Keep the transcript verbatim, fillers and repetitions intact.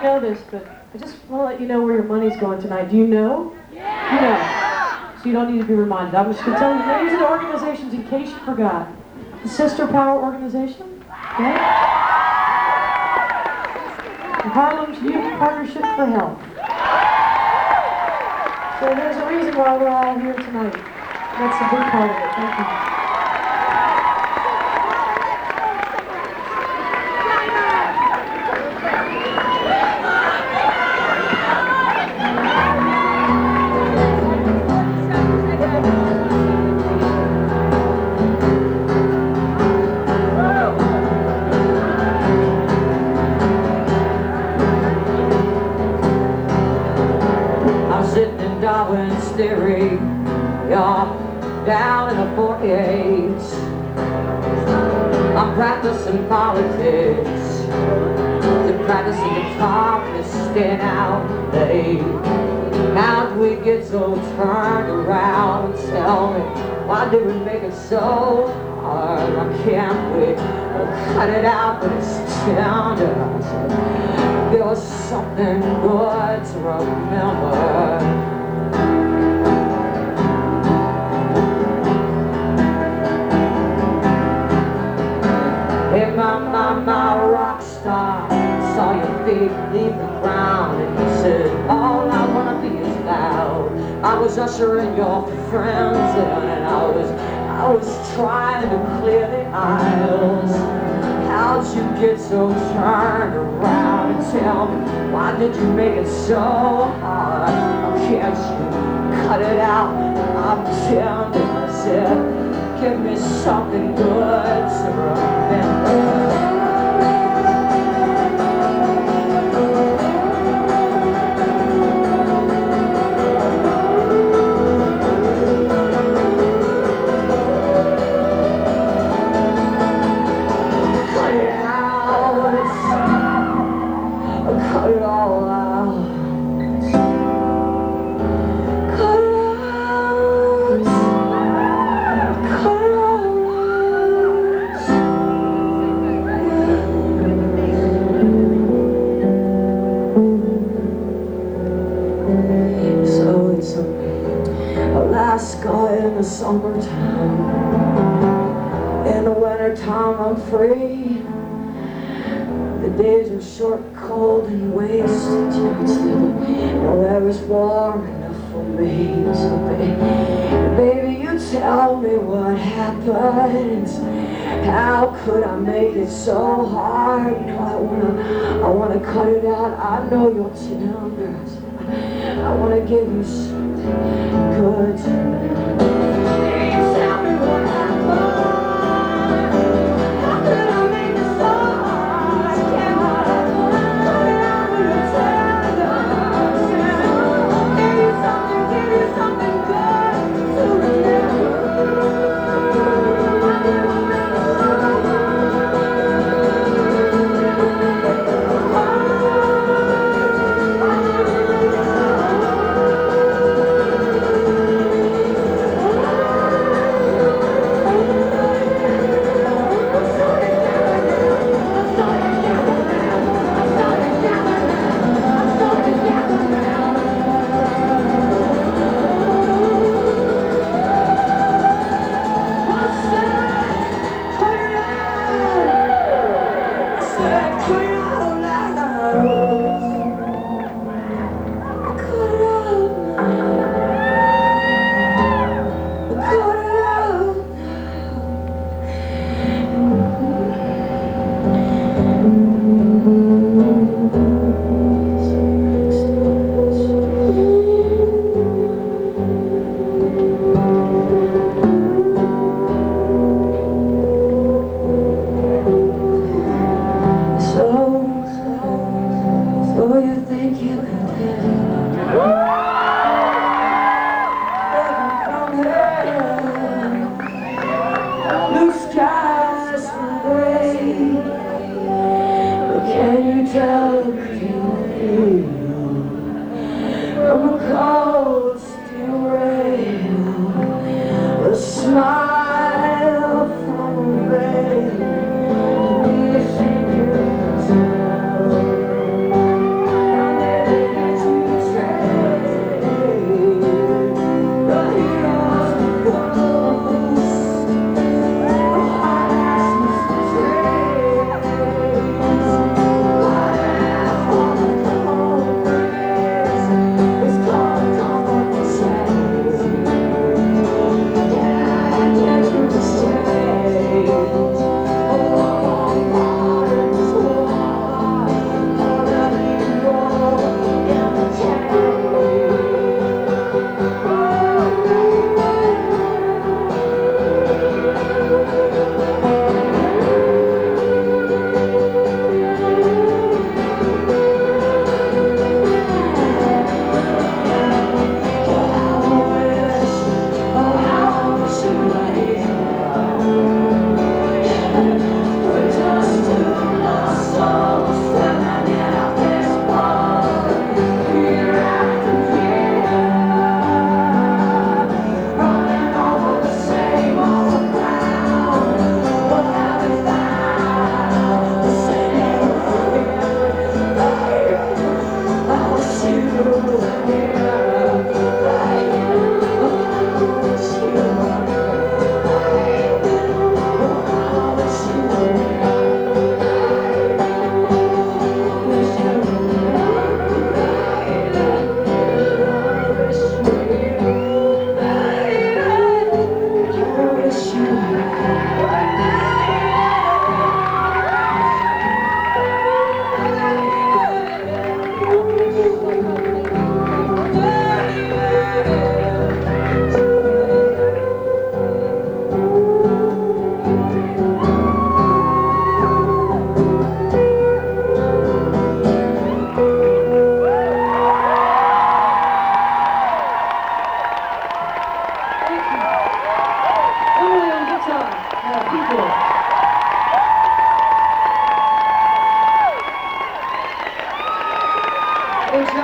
know this, but I just want to let you know where your money's going tonight. Do you know? Yeah. You know. So you don't need to be reminded. I'm just going to tell you the names of the organizations in case you forgot. The Sister Power Organization. Okay? The Harlem's Youth Partnership for Health. So there's a reason why we're all here tonight. That's a big part of it. Thank you. Darwin's theory, yeah, down in the forty-eight. I'm practicing politics, and practicing guitar and staying out late. How did we get so turned around? Tell me, why did we make it so hard? Why can't we cut it out when it's tender? There was something good to remember. Hey, my, my, my rock star, saw your feet leave the ground, and you said, all I wanna be is loud. I was ushering your friends in, and I was, I was trying to clear the aisles. How'd you get so turned around? And tell me, why did you make it so hard? How can't you cut it out? I'm tender, I said. Give me something good to remember. Cut it out. Cut it all out. Cut it out. Alaska in the summertime, in the wintertime I'm free. The days are short, cold, and wasted. No air is warm enough for me. So baby, baby, you tell me what happened. How could I make it so hard? You know, I wanna, I wanna cut it out. I know you're tender. I wanna give you something good to remember. You tell me what happened. How could I make it so hard? I can't cut it out when you're tender. Give you something, give you something good to remember. Enjoy.